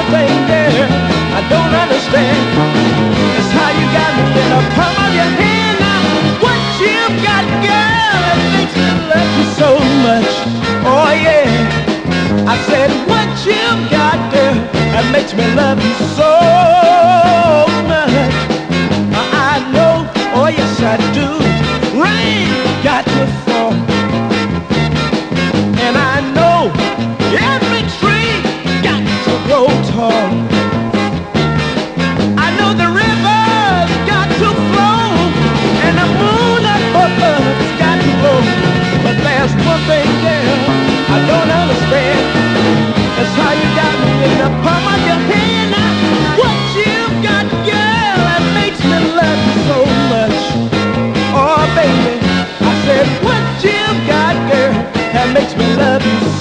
thing, girl, I don't understand. It's how you got me in the palm of your hand. Now, what you got, girl, that makes me love you so much. Oh yeah, I said, what you got, girl, that makes me love you so much. I know, oh yes I do. Rain got to fall, and I know every tree got to grow tall. I know the river's got to flow, and the moon above us got to glow. But there's one thing, girl, I don't understand. That's how you got me in the palm of your hand. Now, what you got, girl, that makes me love you so much. Oh, baby, I said, what you got, girl, that makes me love you so